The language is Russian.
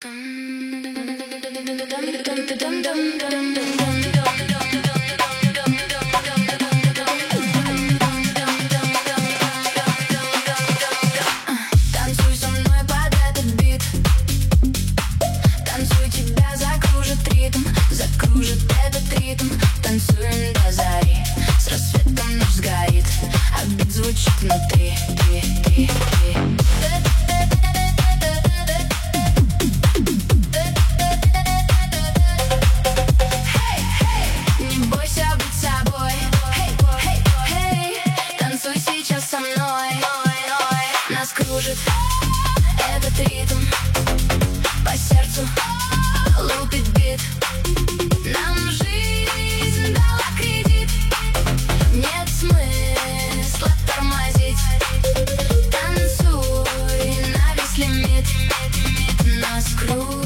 Танцуй со мной под этот бит. Танцуй, тебя закружит ритм, закружит этот ритм. Танцуем до зари, с рассветом ночь сгорит, а бит звучит внутри. Не бойся быть собой. Танцуй сейчас со мной. Нас кружит этот ритм, по сердцу лупит бит. Нам жизнь дала кредит, нет смысла тормозить. Танцуй на весь лимит, нас кружит.